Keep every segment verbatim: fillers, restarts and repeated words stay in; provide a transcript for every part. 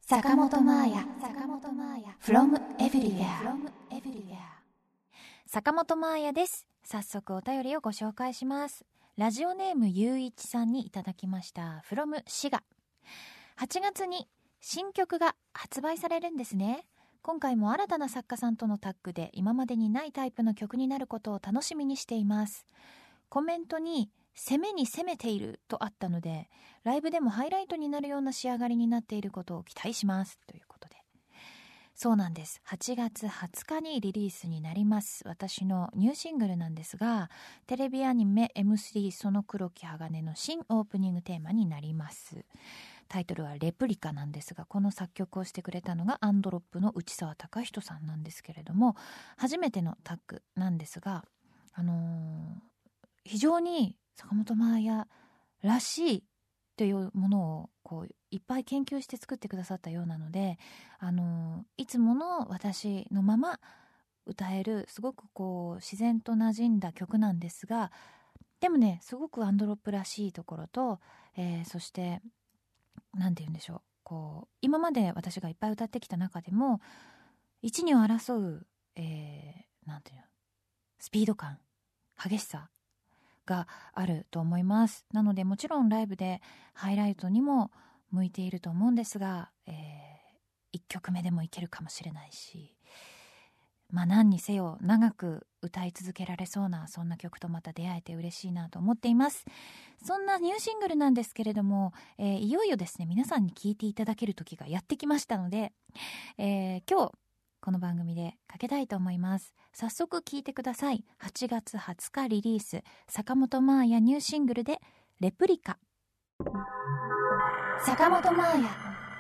坂本真綾 from everywhere。 坂本真綾です。早速お便りをご紹介します。ラジオネームゆういちさんにいただきました。 from 滋賀。はちがつに新曲が発売されるんですね。今回も新たな作家さんとのタッグで今までにないタイプの曲になることを楽しみにしています。コメントに攻めに攻めているとあったので、ライブでもハイライトになるような仕上がりになっていることを期待しますということで、そうなんです。はちがつはつかにリリースになります。私のニューシングルなんですが、テレビアニメ エムスリー その黒き鋼の新オープニングテーマになります。タイトルはレプリカなんですが、この作曲をしてくれたのがアンドロップの内沢隆人さんなんですけれども、初めてのタッグなんですが、あのー、非常に坂本真綾らしいというものをこういっぱい研究して作ってくださったようなので、あのいつもの私のまま歌えるすごくこう自然と馴染んだ曲なんですが、でもねすごくアンドロップらしいところと、えー、そしてなんて言うんでしょう、こう今まで私がいっぱい歌ってきた中でも一二を争う、えー、なんていうのスピード感、激しさがあると思います。なのでもちろんライブでハイライトにも向いていると思うんですが、えー、いっきょくめでもいけるかもしれないし、まあ何にせよ長く歌い続けられそうなそんな曲とまた出会えて嬉しいなと思っています。そんなニューシングルなんですけれども、えー、いよいよですね皆さんに聴いていただける時がやってきましたので、えー、今日この番組でかけたいと思います。早速聴いてください。はちがつはつかリリース、坂本真綾ニューシングルでレプリカ。坂本真綾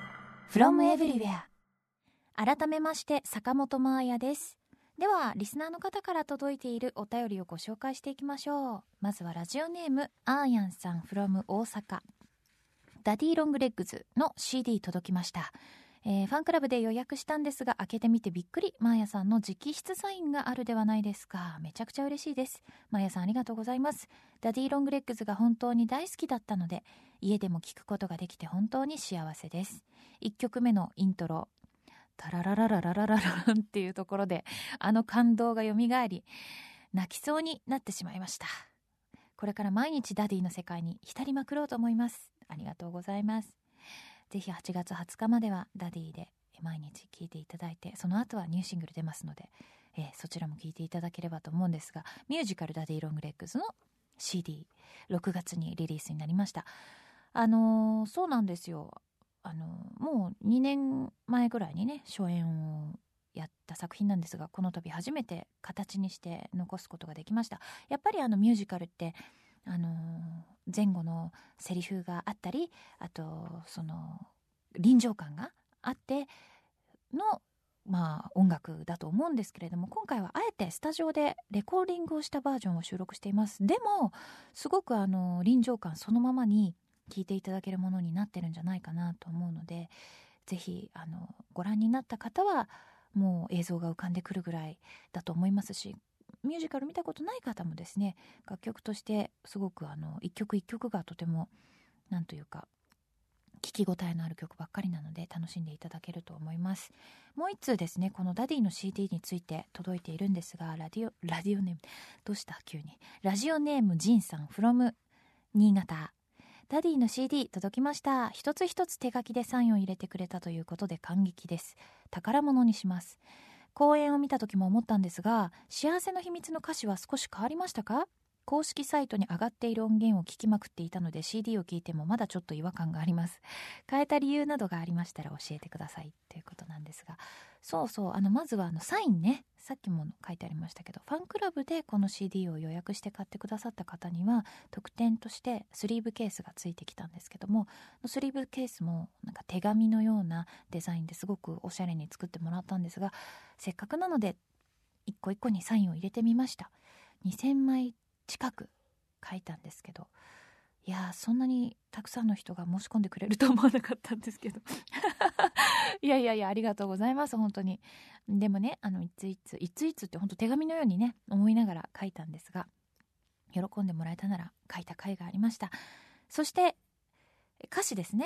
from everywhere。 改めまして坂本真綾です。ではリスナーの方から届いているお便りをご紹介していきましょう。まずはラジオネームアーヤンさん from 大阪。ダディロングレッグズの シーディー 届きました。えー、ファンクラブで予約したんですが開けてみてびっくり。マーヤさんの直筆サインがあるではないですか。めちゃくちゃ嬉しいです。マーヤさんありがとうございます。ダディロングレッグズが本当に大好きだったので家でも聞くことができて本当に幸せです。いっきょくめのイントロタラララララララランっていうところであの感動がよみがえり泣きそうになってしまいました。これから毎日ダディの世界に浸りまくろうと思います。ありがとうございます。ぜひはちがつはつかまではダディで毎日聴いていただいて、その後はニューシングル出ますので、えー、そちらも聴いていただければと思うんですが、ミュージカルダディロングレッグズの シーディー ろくがつにリリースになりました。あのー、そうなんですよ。あのー、もうにねんまえぐらいにね初演をやった作品なんですが、この度初めて形にして残すことができました。やっぱりあのミュージカルってあのー、前後のセリフがあったり、あとその臨場感があってのまあ音楽だと思うんですけれども、今回はあえてスタジオでレコーディングをしたバージョンを収録しています。でもすごくあの臨場感そのままに聴いていただけるものになってるんじゃないかなと思うので、ぜひあのご覧になった方はもう映像が浮かんでくるぐらいだと思いますし、ミュージカル見たことない方もですね、楽曲としてすごくあの一曲一曲がとてもなんというか聞き応えのある曲ばっかりなので楽しんでいただけると思います。もう一通ですね、このダディの シーディー について届いているんですが、ラディオラディオネームどうした急にラジオネームジンさん from 新潟。ダディの シーディー 届きました。一つ一つ手書きでサインを入れてくれたということで感激です。宝物にします。公演を見た時も思ったんですが、幸せの秘密の歌詞は少し変わりましたか？公式サイトに上がっている音源を聞きまくっていたので シーディー を聞いてもまだちょっと違和感があります。変えた理由などがありましたら教えてくださいということなんですが、そうそう、あのまずはあのサインね、さっきも書いてありましたけど、ファンクラブでこの シーディー を予約して買ってくださった方には特典としてスリーブケースがついてきたんですけども、スリーブケースもなんか手紙のようなデザインですごくおしゃれに作ってもらったんですが、せっかくなので一個一個にサインを入れてみました。にせんまい近く書いたんですけど、いやそんなにたくさんの人が申し込んでくれると思わなかったんですけどいやいやいやありがとうございます。本当に。でもね、あのいついついついつって本当手紙のようにね思いながら書いたんですが、喜んでもらえたなら書いた甲斐がありました。そして歌詞ですね。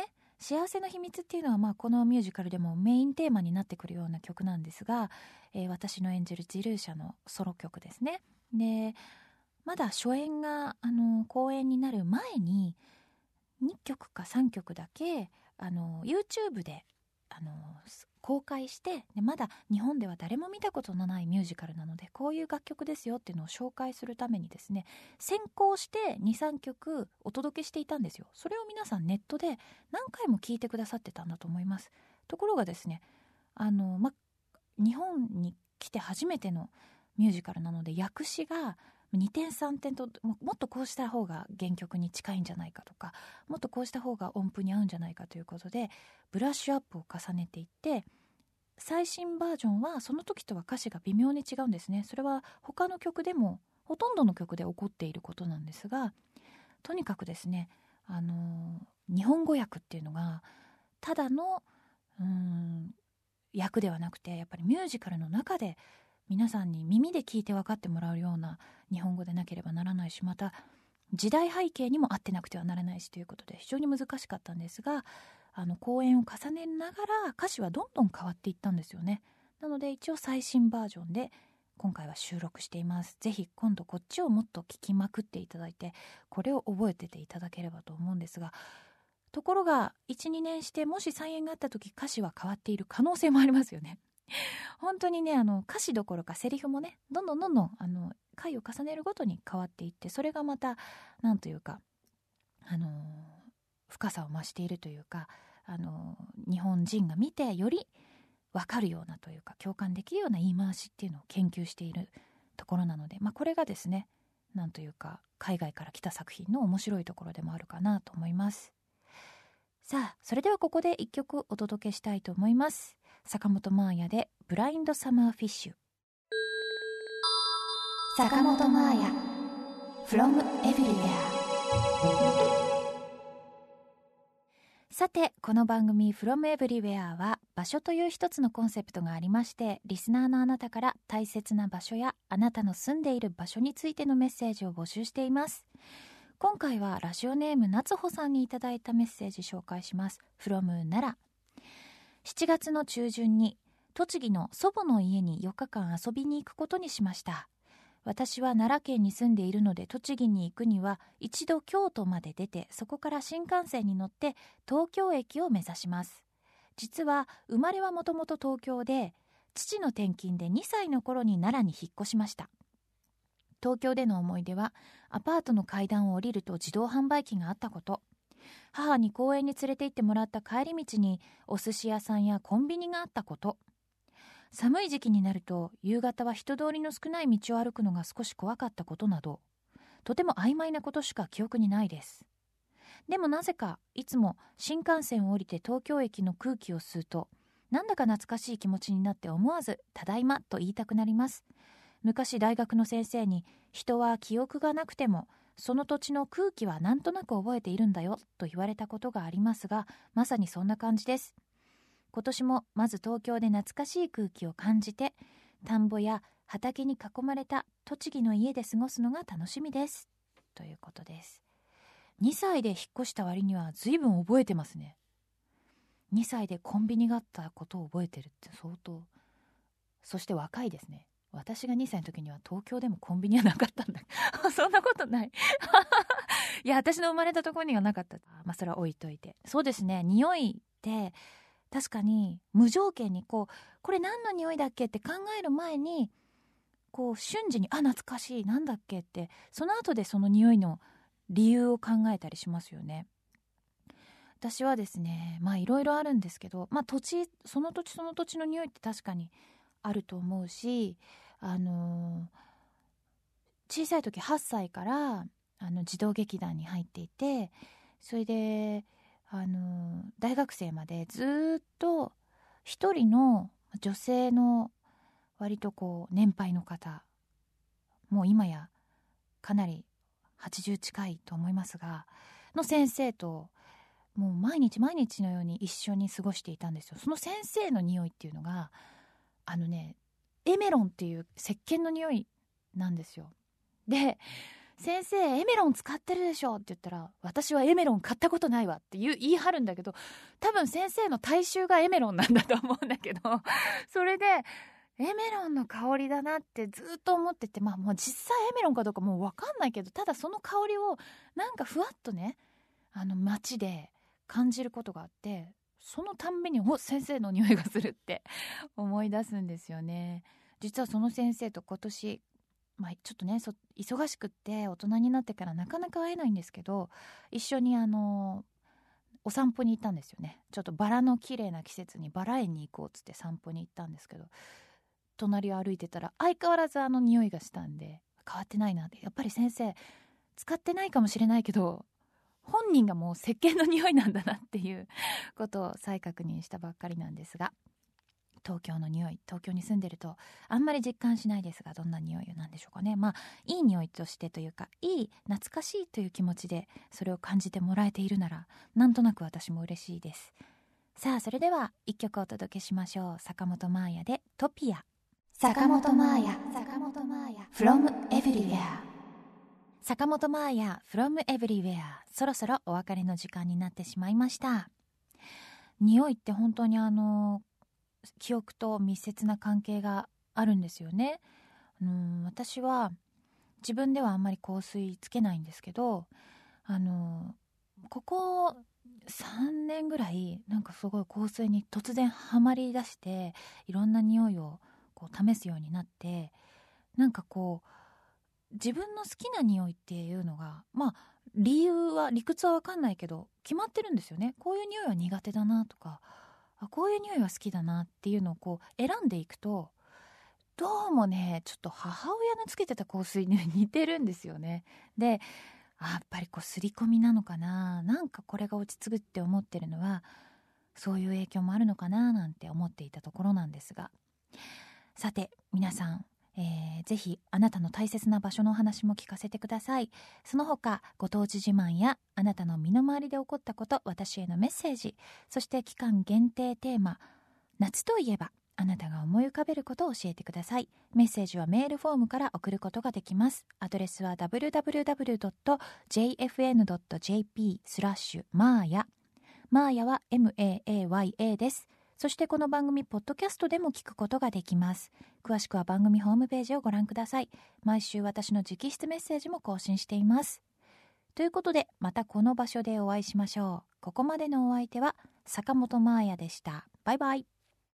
幸せの秘密っていうのは、まあ、このミュージカルでもメインテーマになってくるような曲なんですが、えー、私の演じるジルーシャのソロ曲ですね。でまだ初演があの公演になる前ににきょくかさんきょくだけあの YouTube であの公開して、でまだ日本では誰も見たことのないミュージカルなので、こういう楽曲ですよっていうのを紹介するためにですね、先行して にさんきょくお届けしていたんですよ。それを皆さんネットで何回も聞いてくださってたんだと思います。ところがですね、あの、ま、日本に来て初めてのミュージカルなので、訳詞がにてんさんてんと、もっとこうした方が原曲に近いんじゃないかとか、もっとこうした方が音符に合うんじゃないかということでブラッシュアップを重ねていって、最新バージョンはその時とは歌詞が微妙に違うんですね。それは他の曲でもほとんどの曲で起こっていることなんですが、とにかくですね、あの日本語訳っていうのがただのうーん訳ではなくて、やっぱりミュージカルの中で皆さんに耳で聞いて分かってもらうような日本語でなければならないし、また時代背景にも合ってなくてはならないしということで非常に難しかったんですが、あの公演を重ねながら歌詞はどんどん変わっていったんですよね。なので一応最新バージョンで今回は収録しています。ぜひ今度こっちをもっと聞きまくっていただいて、これを覚えてていただければと思うんですが、ところが いちにねんしてもし再演があった時歌詞は変わっている可能性もありますよね。本当にね、あの歌詞どころかセリフもね、どんどんどんどんあの回を重ねるごとに変わっていって、それがまたなんというか、あのー、深さを増しているというか、あのー、日本人が見てより分かるようなというか、共感できるような言い回しっていうのを研究しているところなので、まあ、これがですね、なんというか海外から来た作品の面白いところでもあるかなと思います。さあ、それではここでいっきょくお届けしたいと思います。坂本真綾でブラインドサマーフィッシュ。坂本真綾 from everywhere。 さて、この番組 from everywhere は場所という一つのコンセプトがありまして、リスナーのあなたから大切な場所やあなたの住んでいる場所についてのメッセージを募集しています。今回はラジオネーム夏穂さんにいただいたメッセージ紹介します。 from 奈良。しちがつの中旬に栃木の祖母の家によっかかん遊びに行くことにしました。私は奈良県に住んでいるので、栃木に行くには一度京都まで出て、そこから新幹線に乗って東京駅を目指します。実は生まれはもともと東京で、父の転勤でにさいの頃に奈良に引っ越しました。東京での思い出は、アパートの階段を降りると自動販売機があったこと、母に公園に連れて行ってもらった帰り道にお寿司屋さんやコンビニがあったこと、寒い時期になると夕方は人通りの少ない道を歩くのが少し怖かったことなど、とても曖昧なことしか記憶にないです。でもなぜかいつも新幹線を降りて東京駅の空気を吸うと、なんだか懐かしい気持ちになって思わずただいまと言いたくなります。昔大学の先生に、人は記憶がなくてもその土地の空気はなんとなく覚えているんだよと言われたことがありますが、まさにそんな感じです。今年もまず東京で懐かしい空気を感じて、田んぼや畑に囲まれた栃木の家で過ごすのが楽しみです、ということです。にさいで引っ越した割には随分覚えてますね。にさいでコンビニがあったことを覚えてるって相当。そして若いですね。私がにさいの時には東京でもコンビニはなかったんだそんなことないいや、私の生まれたところにはなかった。まあそれは置いといて、そうですね、匂いって確かに無条件にこう、これ何の匂いだっけって考える前に、こう瞬時にあ、懐かしい、なんだっけって、その後でその匂いの理由を考えたりしますよね。私はですね、まあいろいろあるんですけど、まあ土地、その土地その土地の匂いって確かにあると思うし、あのー、小さい時はっさいからあの児童劇団に入っていて、それであの大学生までずっと一人の女性の割とこう年配の方、もう今やかなりはちじゅう近いと思いますがの先生と、もう毎日毎日のように一緒に過ごしていたんですよ。その先生の匂いっていうのが、あのね、エメロンっていう石鹸の匂いなんですよ。で、 先生エメロン使ってるでしょって言ったら、私はエメロン買ったことないわって言う言い張るんだけど、多分先生の体臭がエメロンなんだと思うんだけどそれでエメロンの香りだなってずっと思ってて、まあもう実際エメロンかどうかもう分かんないけど、ただその香りをなんかふわっとね、あの街で感じることがあって、そのたんびにお先生の匂いがするって思い出すんですよね。実はその先生と今年、まあ、ちょっとねそ忙しくって大人になってからなかなか会えないんですけど、一緒にあのお散歩に行ったんですよね。ちょっとバラの綺麗な季節にバラ園に行こうっつって散歩に行ったんですけど、隣を歩いてたら相変わらずあの匂いがしたんで、変わってないなって、やっぱり先生使ってないかもしれないけど本人がもう石鹸の匂いなんだなっていうことを再確認したばっかりなんですが、東京の匂い、東京に住んでるとあんまり実感しないですが、どんな匂いなんでしょうかね。まあいい匂いとしてというか、いい懐かしいという気持ちでそれを感じてもらえているなら、なんとなく私も嬉しいです。さあそれでは一曲お届けしましょう。坂本真綾でトピア。坂本真綾 from everywhere。 坂本真綾 from everywhere。 そろそろお別れの時間になってしまいました。匂いって本当にあの記憶と密接な関係があるんですよね。あの私は自分ではあんまり香水つけないんですけど、あのここさんねんぐらいなんかすごい香水に突然ハマりだして、いろんな匂いをこう試すようになって、なんかこう自分の好きな匂いっていうのが、まあ理由は理屈は分かんないけど決まってるんですよね。こういう匂いは苦手だなとか、あこういう匂いは好きだなっていうのをこう選んでいくと、どうもねちょっと母親のつけてた香水に似てるんですよね。で、あやっぱりこう刷り込みなのかな、なんかこれが落ち着くって思ってるのはそういう影響もあるのかななんて思っていたところなんですが、さて皆さん、えー、ぜひあなたの大切な場所のお話も聞かせてください。その他ご当地自慢やあなたの身の回りで起こったこと、私へのメッセージ、そして期間限定テーマ夏といえばあなたが思い浮かべることを教えてください。メッセージはメールフォームから送ることができます。アドレスは ダブリュダブリュダブリュドットジェイエフエヌドットジェーピースラッシュマーヤ。マーヤは エムエーエーワイエー です。そしてこの番組ポッドキャストでも聞くことができます。詳しくは番組ホームページをご覧ください。毎週私の直筆メッセージも更新しています。ということでまたこの場所でお会いしましょう。ここまでのお相手は坂本真綾でした。バイバイ。